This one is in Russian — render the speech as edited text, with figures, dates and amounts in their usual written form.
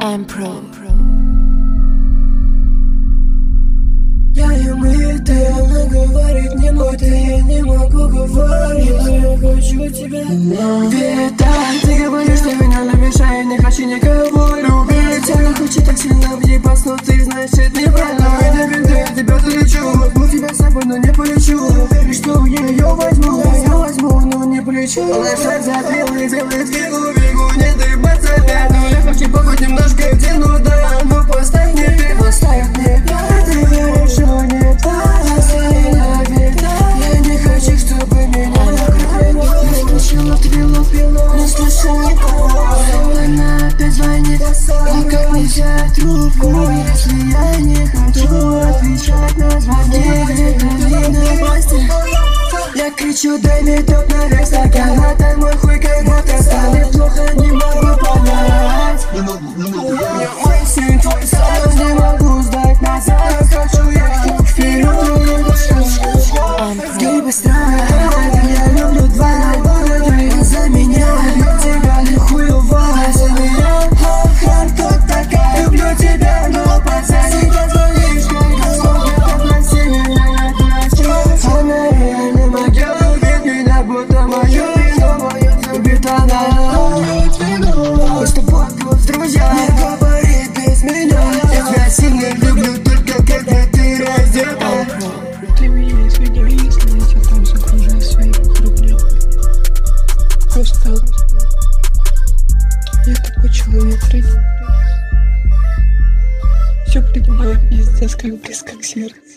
Ampro. Я ем это, она говорит, не мой, ты, я не могу говорить, но я хочу тебя. Виталь, ты говоришь, что меня намешает, не хочу никого любить. Она хочет так сильно въебать, но ты знаешь, это неправильно. Это бинты, я тебя залечу, возьму тебя с собой, но не полечу. Веришь, что я ее возьму, но не полечу. Она шаг затрел и делает фигу, не доебаться опять. Но я хочу похуй немножко в тему, да, ну поставь мне пиво, поставь мне пиво. Я не хочу, чтобы меня накрыли. Не слышала пилу, не слышал никого. Она опять звонит, а как не взять трубку, если я не хочу отвечать на звонки. Я кричу, дай мне топ на весь стакан, а там мой хуй как будто стали плохо, не могу понять. Мой сын, твой сын, не могу сдать назад. Хочу ехать вперед. Ты быстро, я люблю два города. За меня, люблю тебя, не хуево. За меня, кто такая? Люблю тебя, но пацаны, позвонишь, когда смотрят относи меня, я дурачок. Она реально моя, любит меня, будто мою вину. Любит она, мы с тобой как друзья. Не говори без меня, я тебя сильно люблю, только когда ты раздета. Ты меня извиняй, если я тебя там загружаю в своих рублях. Просто я такой человек, все принимаю пиздец, как близко к сердцу.